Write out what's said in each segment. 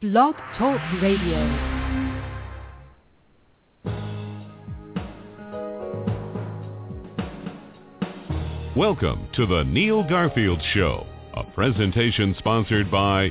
Blog Talk Radio. Welcome to the Neil Garfield Show, a presentation sponsored by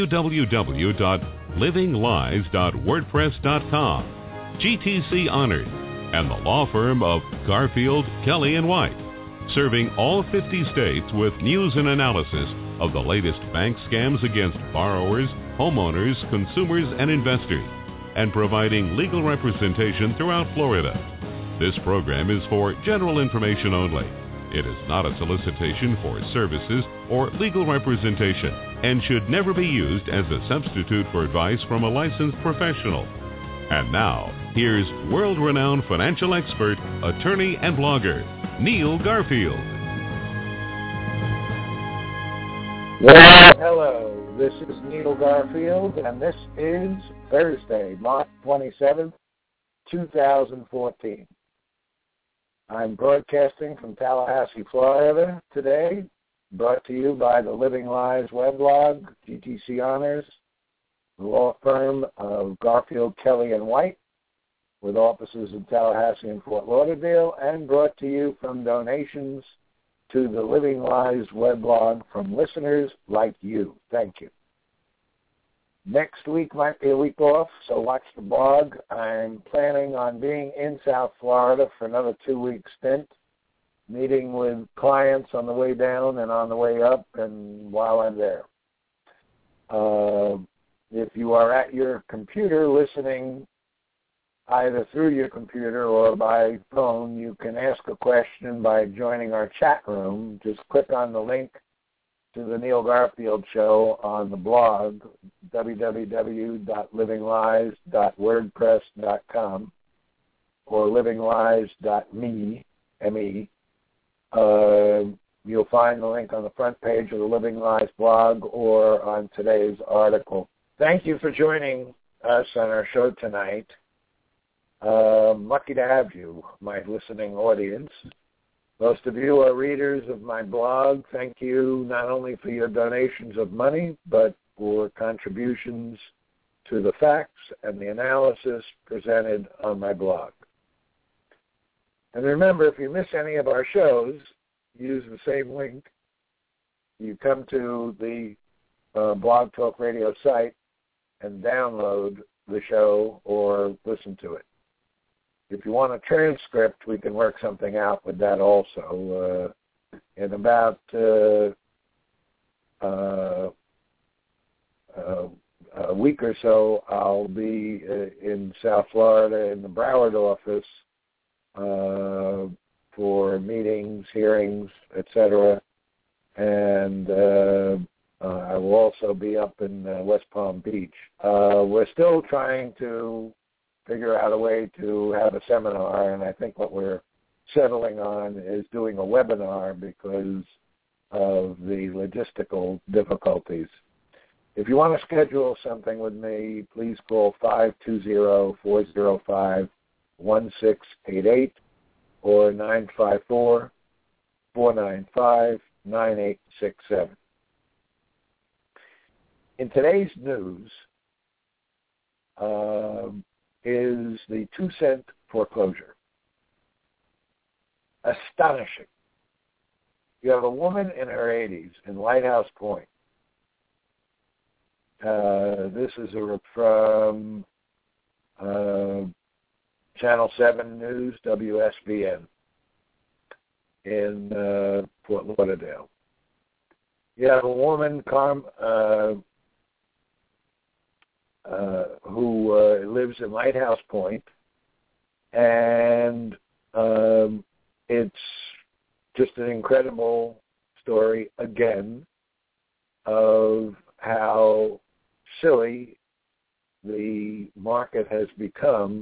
www.livinglies.wordpress.com, GTC Honored, and the law firm of Garfield, Kelly & White, serving all 50 states with news and analysis of the latest bank scams against borrowers, homeowners, consumers, and investors, and providing legal representation throughout Florida. This program is for general information only. It is not a solicitation for services or legal representation and should never be used as a substitute for advice from a licensed professional. And now, here's world-renowned financial expert, attorney, and blogger, Neil Garfield. Well, hello. This is Neil Garfield, and this is Thursday, March 27th, 2014. I'm broadcasting from Tallahassee, Florida today, brought to you by the Living Lies weblog, GTC Honors, the law firm of Garfield, Kelly & White, with offices in Tallahassee and Fort Lauderdale, and brought to you from donations to the Living Lies weblog from listeners like you. Thank you. Next week might be a week off, so watch the blog. I'm planning on being in South Florida for another 2-week stint, meeting with clients on the way down and on the way up and while I'm there. If you are at your computer listening either through your computer or by phone, you can ask a question by joining our chat room. Just click on the link to the Neil Garfield Show on the blog, www.livinglies.wordpress.com or livinglies.me, M-E. You'll find the link on the front page of the Living Lies blog or on today's article. Thank you for joining us on our show tonight. Lucky to have you, my listening audience. Most of you are readers of my blog. Thank you not only for your donations of money, but for contributions to the facts and the analysis presented on my blog. And remember, if you miss any of our shows, use the same link. You come to the Blog Talk Radio site and download the show or listen to it. If you want a transcript, we can work something out with that also. In about a week or so, I'll be in South Florida in the Broward office for meetings, hearings, etc. And I will also be up in West Palm Beach. We're still trying to figure out a way to have a seminar, and I think what we're settling on is doing a webinar because of the logistical difficulties. If you want to schedule something with me, please call 520-405-1688 or 954-495-9867. In today's news, is the 2-cent foreclosure. Astonishing. You have a woman in her 80s in Lighthouse Point. This is from Channel 7 News, WSBN, in Fort Lauderdale. You have a woman, who lives in Lighthouse Point, and it's just an incredible story, again, of how silly the market has become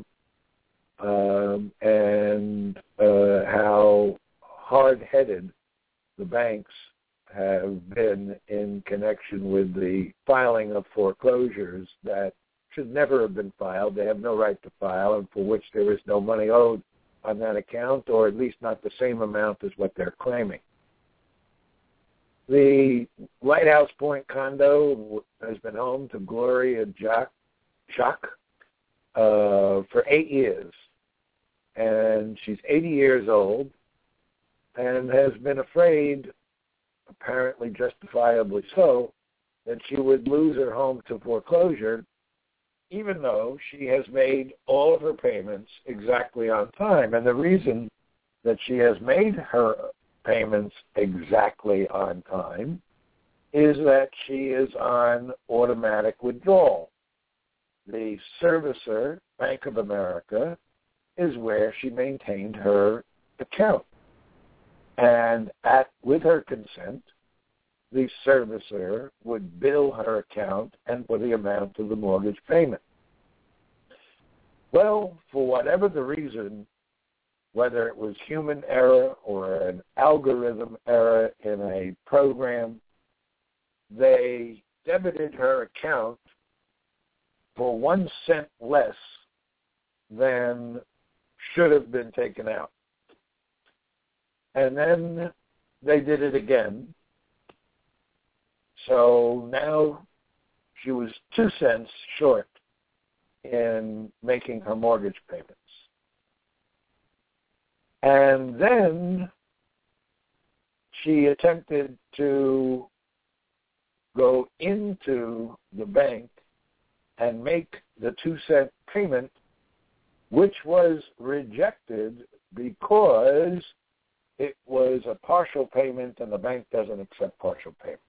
and how hard-headed the banks have been in connection with the filing of foreclosures that should never have been filed. They have no right to file, and for which there is no money owed on that account, or at least not the same amount as what they're claiming. The Lighthouse Point condo has been home to Gloria Jacques for 8 years. And she's 80 years old and has been afraid, apparently justifiably so, that she would lose her home to foreclosure, even though she has made all of her payments exactly on time. And the reason that she has made her payments exactly on time is that she is on automatic withdrawal. The servicer, Bank of America, is where she maintained her account. And with her consent, the servicer would bill her account and for the amount of the mortgage payment. Well, for whatever the reason, whether it was human error or an algorithm error in a program, they debited her account for 1 cent less than should have been taken out. And then they did it again. So now she was 2 cents short in making her mortgage payments. And then she attempted to go into the bank and make the 2 cent payment, which was rejected because it was a partial payment and the bank doesn't accept partial payments.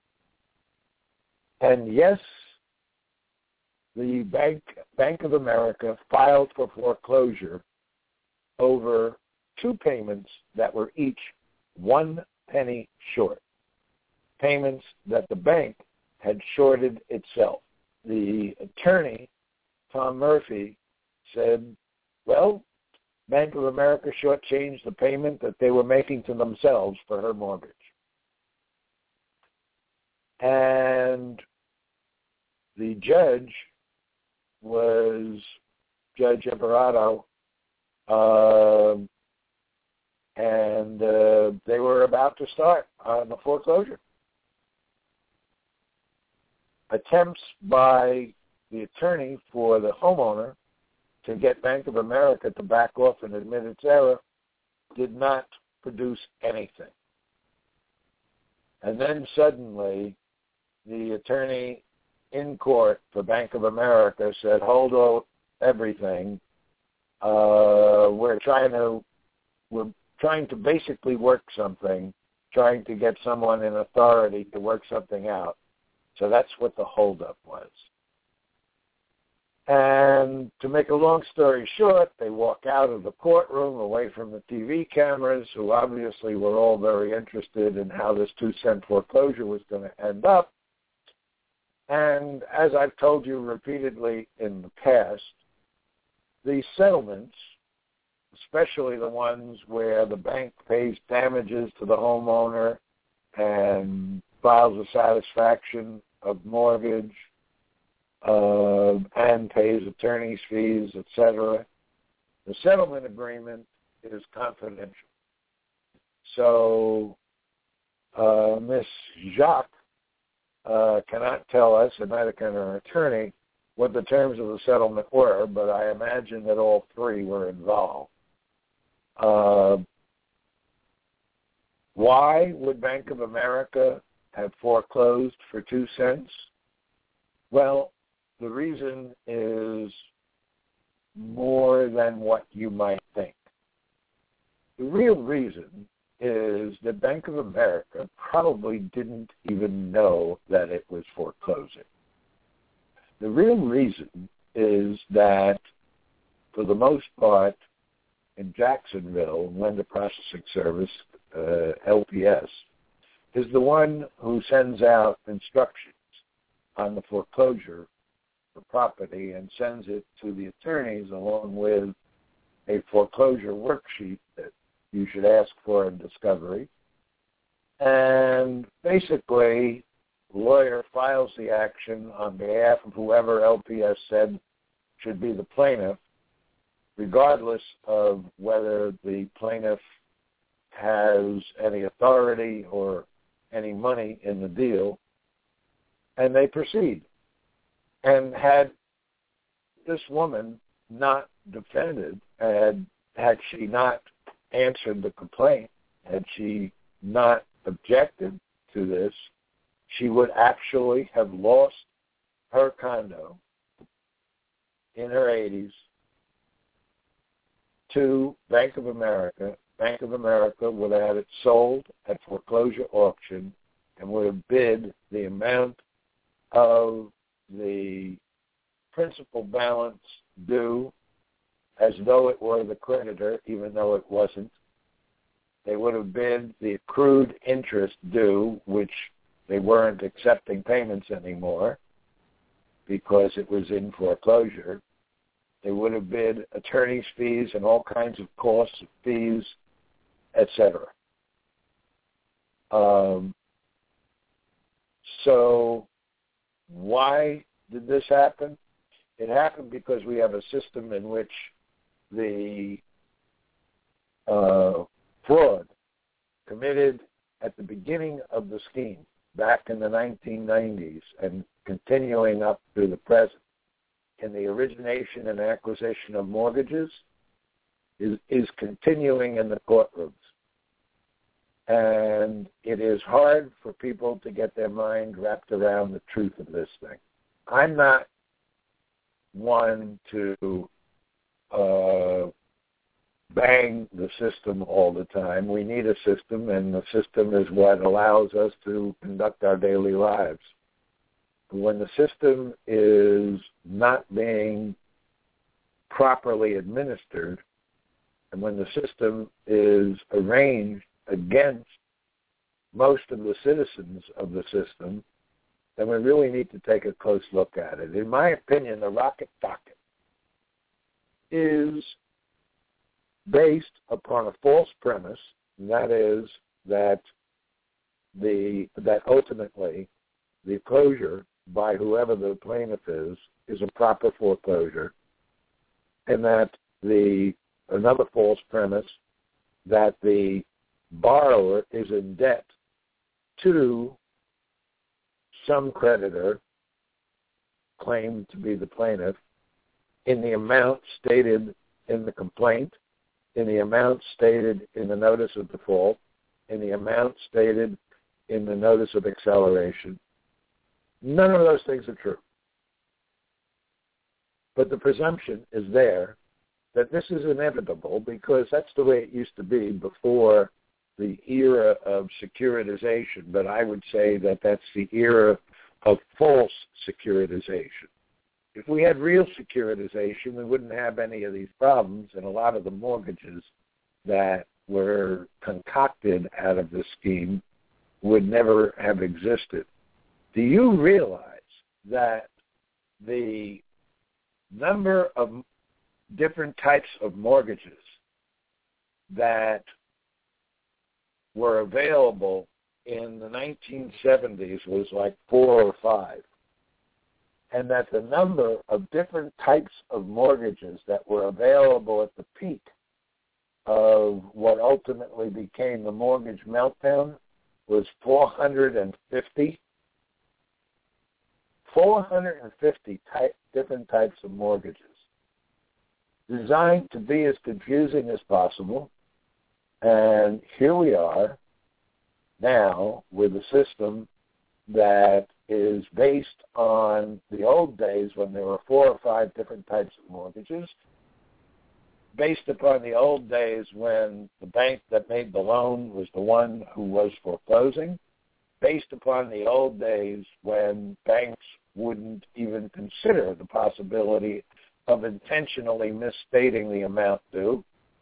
And yes, the Bank of America filed for foreclosure over 2 payments that were each 1 penny short, payments that the bank had shorted itself. The attorney, Tom Murphy, said, well, Bank of America shortchanged the payment that they were making to themselves for her mortgage. And the judge was Judge Imperato, and they were about to start on the foreclosure. Attempts by the attorney for the homeowner to get Bank of America to back off and admit its error did not produce anything. And then suddenly, the attorney in court for Bank of America said, hold on everything. We're trying to basically work something, trying to get someone in authority to work something out. So that's what the holdup was. And to make a long story short, they walk out of the courtroom away from the TV cameras, who obviously were all very interested in how this 2 cent foreclosure was going to end up. And as I've told you repeatedly in the past, the settlements, especially the ones where the bank pays damages to the homeowner and files a satisfaction of mortgage, and pays attorney's fees, etc., the settlement agreement is confidential. So Ms. Jacques cannot tell us, and neither can her attorney, what the terms of the settlement were, but I imagine that all 3 were involved. Why would Bank of America have foreclosed for 2 cents? Well, the reason is more than what you might think. The real reason is that Bank of America probably didn't even know that it was foreclosing. The real reason is that, for the most part, in Jacksonville, Lender Processing Service, LPS, is the one who sends out instructions on the foreclosure for property and sends it to the attorneys along with a foreclosure worksheet that you should ask for in discovery. And basically, the lawyer files the action on behalf of whoever LPS said should be the plaintiff, regardless of whether the plaintiff has any authority or any money in the deal, and they proceed. And had this woman not defended, had she not answered the complaint, had she not objected to this, she would actually have lost her condo in her 80s to Bank of America. Bank of America would have had it sold at foreclosure auction and would have bid the amount of the principal balance due as though it were the creditor, even though it wasn't. They would have bid the accrued interest due, which they weren't accepting payments anymore because it was in foreclosure. They would have bid attorney's fees and all kinds of costs, fees, etc. So why did this happen? It happened because we have a system in which the fraud committed at the beginning of the scheme, back in the 1990s and continuing up through the present, in the origination and acquisition of mortgages, is continuing in the courtrooms. And it is hard for people to get their mind wrapped around the truth of this thing. I'm not one to bang the system all the time. We need a system, and the system is what allows us to conduct our daily lives. When the system is not being properly administered, and when the system is arranged against most of the citizens of the system, then we really need to take a close look at it. In my opinion, the Rocket Docket is based upon a false premise, and that is that ultimately the closure by whoever the plaintiff is a proper foreclosure, and that another false premise that the borrower is in debt to some creditor claimed to be the plaintiff in the amount stated in the complaint, in the amount stated in the notice of default, in the amount stated in the notice of acceleration. None of those things are true. But the presumption is there that this is inevitable because that's the way it used to be before the era of securitization. But I would say that that's the era of false securitization. If we had real securitization, we wouldn't have any of these problems, and a lot of the mortgages that were concocted out of this scheme would never have existed. Do you realize that the number of different types of mortgages that were available in the 1970s was like 4 or 5? And that the number of different types of mortgages that were available at the peak of what ultimately became the mortgage meltdown was 450. 450 different types of mortgages, designed to be as confusing as possible. And here we are now with a system that is based on the old days when there were 4 or 5 different types of mortgages, based upon the old days when the bank that made the loan was the one who was foreclosing, based upon the old days when banks wouldn't even consider the possibility of intentionally misstating the amount due,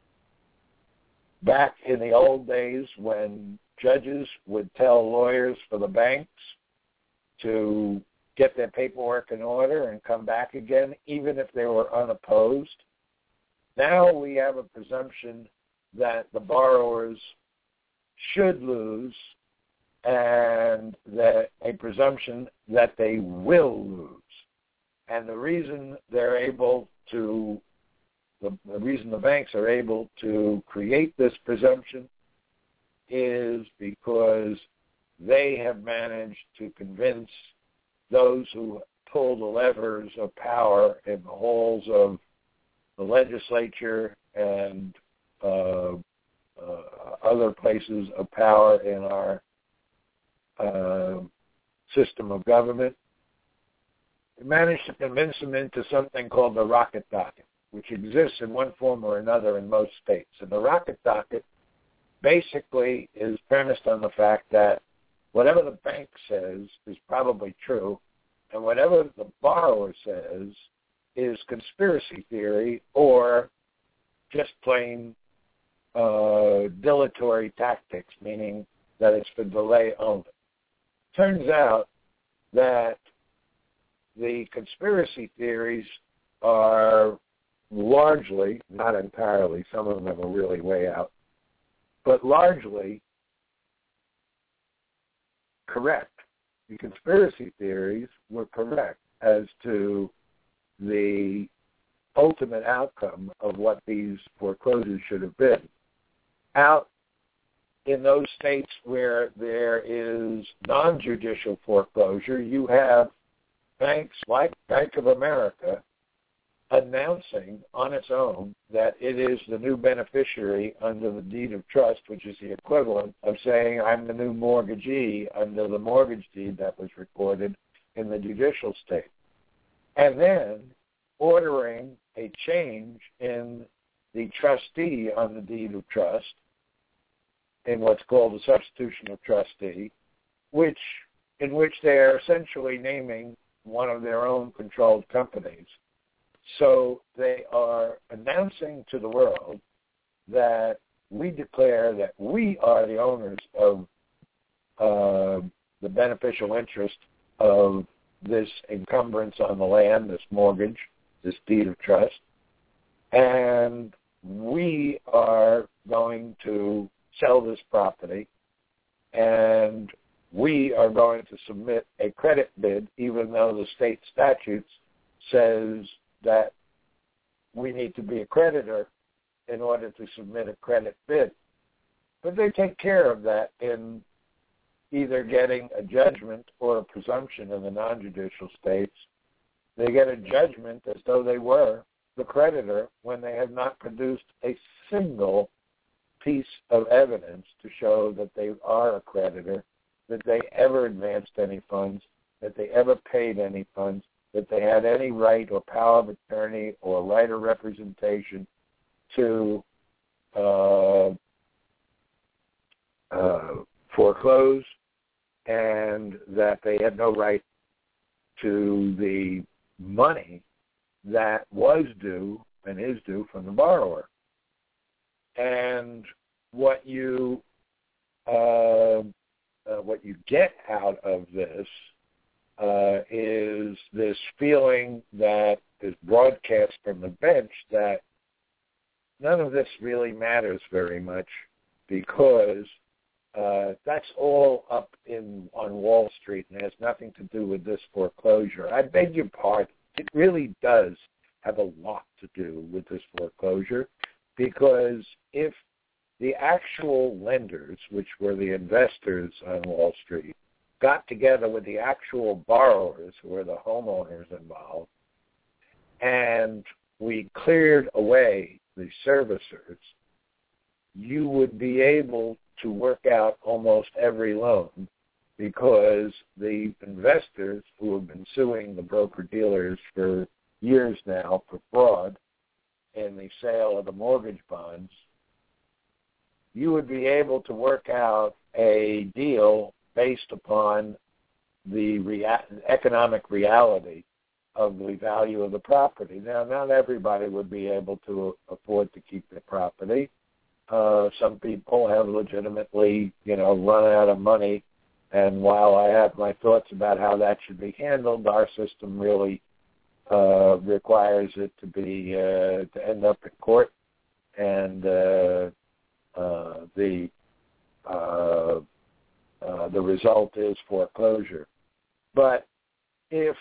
back in the old days when judges would tell lawyers for the banks to get their paperwork in order and come back again, even if they were unopposed. Now we have a presumption that the borrowers should lose and that a presumption that they will lose. And the reason they're able to, the reason the banks are able to create this presumption is because they have managed to convince those who pull the levers of power in the halls of the legislature and other places of power in our system of government. They managed to convince them into something called the rocket docket, which exists in one form or another in most states. And the rocket docket basically is premised on the fact that whatever the bank says is probably true, and whatever the borrower says is conspiracy theory or just plain dilatory tactics, meaning that it's for delay only. Turns out that the conspiracy theories are largely, not entirely, some of them are really way out, but largely correct. The conspiracy theories were correct as to the ultimate outcome of what these foreclosures should have been. Out in those states where there is non-judicial foreclosure, you have banks like Bank of America announcing on its own that it is the new beneficiary under the deed of trust, which is the equivalent of saying I'm the new mortgagee under the mortgage deed that was recorded in the judicial state. And then ordering a change in the trustee on the deed of trust, in what's called a substitution of trustee, in which they are essentially naming one of their own controlled companies. So they are announcing to the world that we declare that we are the owners of the beneficial interest of this encumbrance on the land, this mortgage, this deed of trust, and we are going to sell this property, and we are going to submit a credit bid, even though the state statutes says that we need to be a creditor in order to submit a credit bid. But they take care of that in either getting a judgment or a presumption in the non-judicial states. They get a judgment as though they were the creditor when they have not produced a single piece of evidence to show that they are a creditor, that they ever advanced any funds, that they ever paid any funds, that they had any right or power of attorney or right of representation to foreclose, and that they had no right to the money that was due and is due from the borrower. And what you get out of this is this feeling that is broadcast from the bench that none of this really matters very much because that's all up on Wall Street and has nothing to do with this foreclosure. I beg your pardon. It really does have a lot to do with this foreclosure, because if the actual lenders, which were the investors on Wall Street, got together with the actual borrowers, who were the homeowners involved, and we cleared away the servicers, you would be able to work out almost every loan, because the investors who have been suing the broker-dealers for years now for fraud in the sale of the mortgage bonds, you would be able to work out a deal based upon the economic reality of the value of the property. Now, not everybody would be able to afford to keep their property. Some people have legitimately, run out of money. And while I have my thoughts about how that should be handled, our system really requires it to be to end up in court, and the result is foreclosure. But if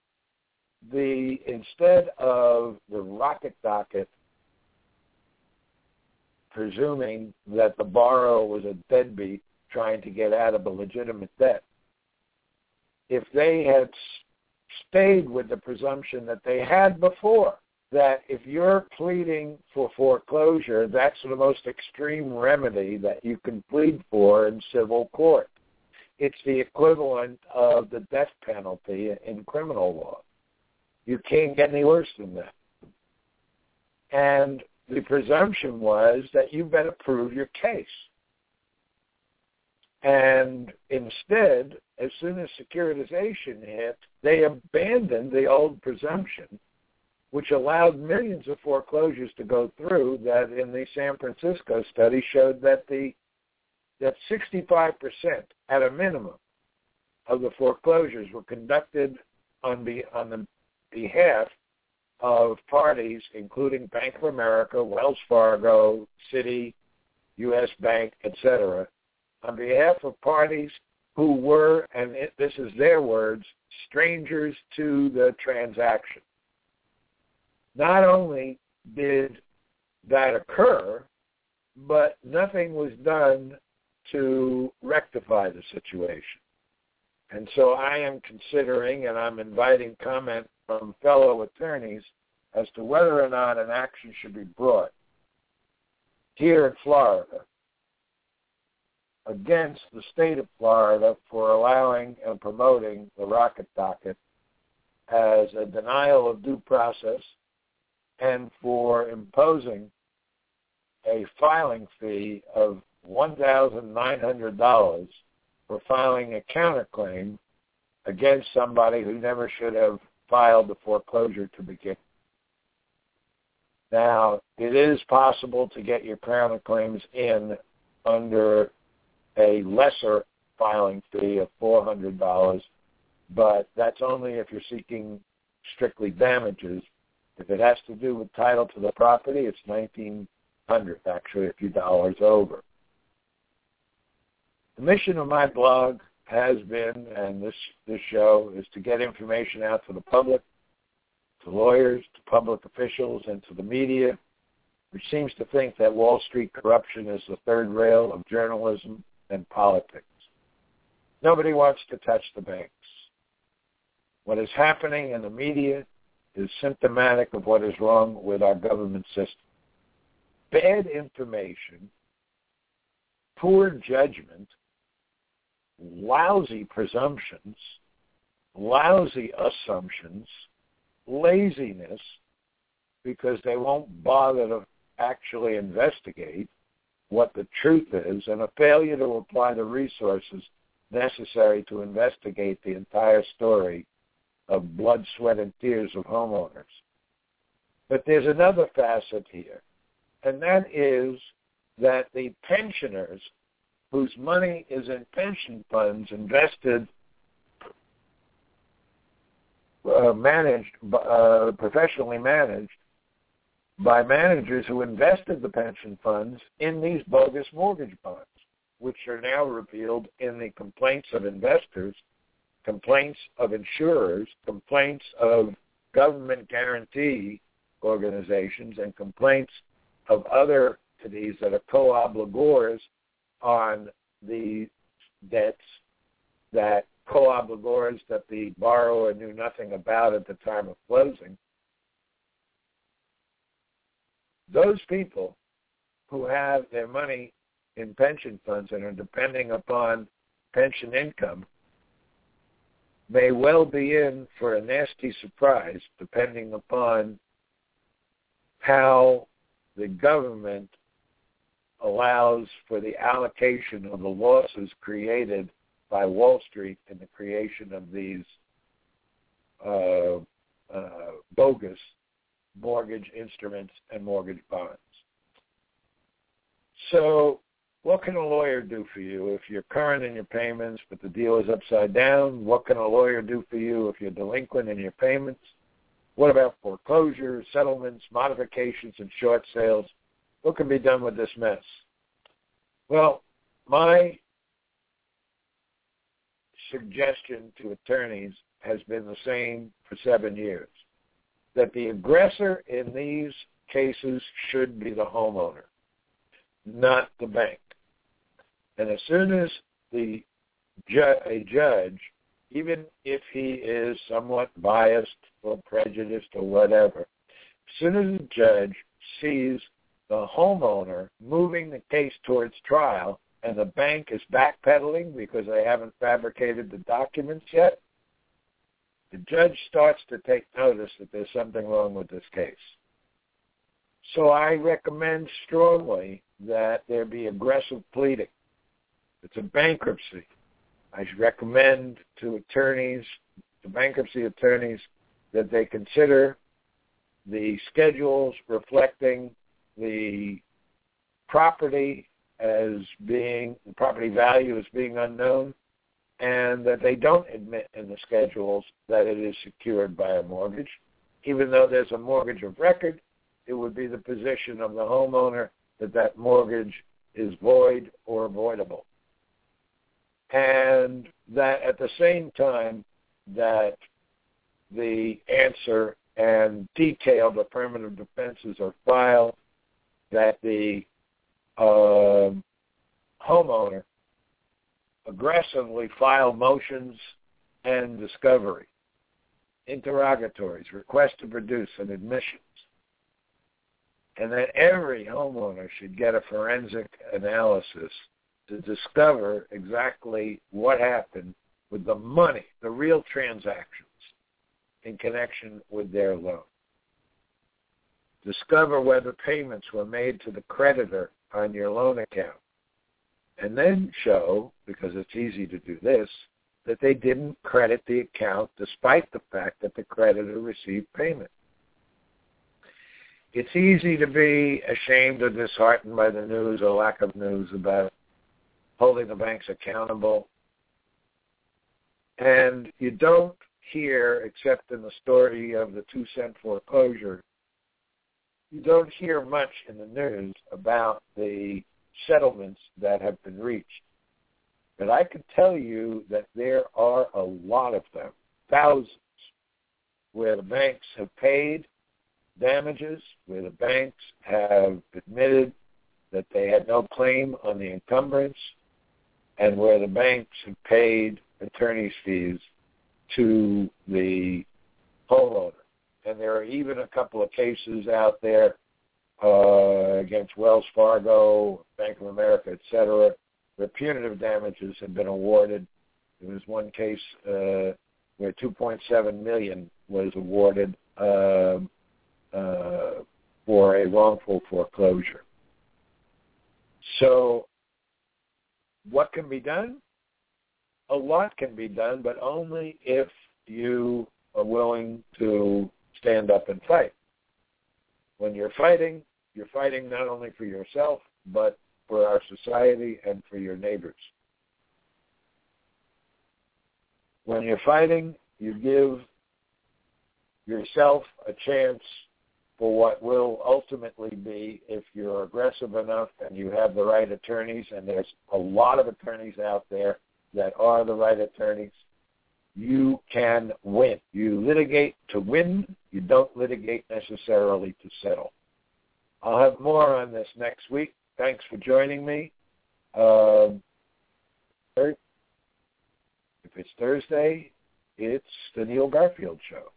instead of the rocket docket presuming that the borrower was a deadbeat trying to get out of a legitimate debt. If they had stayed with the presumption that they had before, that if you're pleading for foreclosure, that's the most extreme remedy that you can plead for in civil court. It's the equivalent of the death penalty in criminal law. You can't get any worse than that. And the presumption was that you better prove your case. And instead, as soon as securitization hit, they abandoned the old presumption, which allowed millions of foreclosures to go through, that in the San Francisco study showed that 65% at a minimum of the foreclosures were conducted on the behalf of parties, including Bank of America, Wells Fargo, Citi, U.S. Bank, etc., on behalf of parties who were, and this is their words, strangers to the transaction. Not only did that occur, but nothing was done to rectify the situation. And so I am considering, and I'm inviting comment from fellow attorneys as to whether or not an action should be brought here in Florida against the state of Florida for allowing and promoting the rocket docket as a denial of due process and for imposing a filing fee of $1,900 for filing a counterclaim against somebody who never should have filed the foreclosure to begin. Now, it is possible to get your counterclaims in under a lesser filing fee of $400, but that's only if you're seeking strictly damages. If it has to do with title to the property, it's $1,900, actually a few dollars over. The mission of my blog has been, and this show, is to get information out to the public, to lawyers, to public officials, and to the media, which seems to think that Wall Street corruption is the third rail of journalism and politics. Nobody wants to touch the banks. What is happening in the media is symptomatic of what is wrong with our government system. Bad information, poor judgment, lousy presumptions, lousy assumptions, laziness, because they won't bother to actually investigate what the truth is, and a failure to apply the resources necessary to investigate the entire story of blood, sweat, and tears of homeowners. But there's another facet here, and that is that the pensioners whose money is in pension funds invested, professionally managed by managers who invested the pension funds in these bogus mortgage bonds, which are now revealed in the complaints of investors, complaints of insurers, complaints of government guarantee organizations, and complaints of other entities that are co-obligors on the debts, that co-obligors that the borrower knew nothing about at the time of closing. Those people who have their money in pension funds and are depending upon pension income may well be in for a nasty surprise depending upon how the government allows for the allocation of the losses created by Wall Street in the creation of these bogus mortgage instruments and mortgage bonds. So what can a lawyer do for you if you're current in your payments but the deal is upside down? What can a lawyer do for you if you're delinquent in your payments? What about foreclosures, settlements, modifications, and short sales? What can be done with this mess? Well, my suggestion to attorneys has been the same for 7 years, that the aggressor in these cases should be the homeowner, not the bank. And as soon as a judge, even if he is somewhat biased or prejudiced or whatever, as soon as a judge sees the homeowner moving the case towards trial and the bank is backpedaling because they haven't fabricated the documents yet, the judge starts to take notice that there's something wrong with this case. So I recommend strongly that there be aggressive pleading. It's a bankruptcy. I should recommend to bankruptcy attorneys, that they consider the schedules reflecting the property the property value as being unknown, and that they don't admit in the schedules that it is secured by a mortgage. Even though there's a mortgage of record, it would be the position of the homeowner that mortgage is void or voidable. And that at the same time that the answer and detailed affirmative defenses are filed, that the homeowner aggressively file motions and discovery, interrogatories, request to produce, and admissions. And that every homeowner should get a forensic analysis to discover exactly what happened with the money, the real transactions in connection with their loan. Discover whether payments were made to the creditor on your loan account. And then show, because it's easy to do this, that they didn't credit the account despite the fact that the creditor received payment. It's easy to be ashamed or disheartened by the news or lack of news about holding the banks accountable. And you don't hear, except in the story of the 2-cent foreclosure, you don't hear much in the news about the settlements that have been reached. But I can tell you that there are a lot of them, thousands, where the banks have paid damages, where the banks have admitted that they had no claim on the encumbrance, and where the banks have paid attorney's fees to the homeowner. And there are even a couple of cases out there against Wells Fargo, Bank of America, et cetera, where punitive damages have been awarded. There was one case where $2.7 million was awarded for a wrongful foreclosure. So what can be done? A lot can be done, but only if you are willing to stand up and fight. When you're fighting not only for yourself, but for our society and for your neighbors. When you're fighting, you give yourself a chance for what will ultimately be, if you're aggressive enough and you have the right attorneys, and there's a lot of attorneys out there that are the right attorneys, you can win. You litigate to win. You don't litigate necessarily to settle. I'll have more on this next week. Thanks for joining me. If it's Thursday, it's the Neil Garfield Show.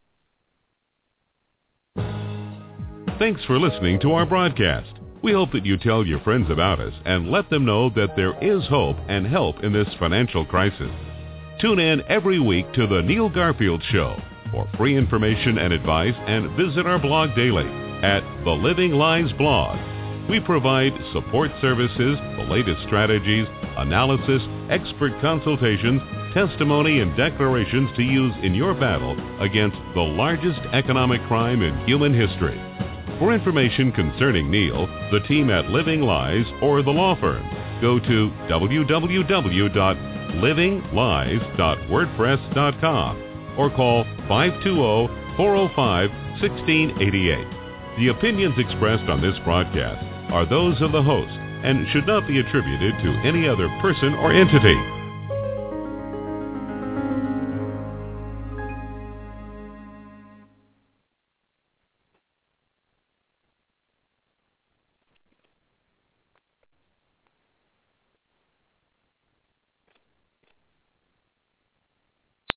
Thanks for listening to our broadcast. We hope that you tell your friends about us and let them know that there is hope and help in this financial crisis. Tune in every week to the Neil Garfield Show for free information and advice, and visit our blog daily at The Living Lies blog. We provide support services, the latest strategies, analysis, expert consultations, testimony, and declarations to use in your battle against the largest economic crime in human history. For information concerning Neil, the team at Living Lies, or the law firm, go to www.livinglies.wordpress.com or call 520-405-1688. The opinions expressed on this broadcast are those of the host and should not be attributed to any other person or entity.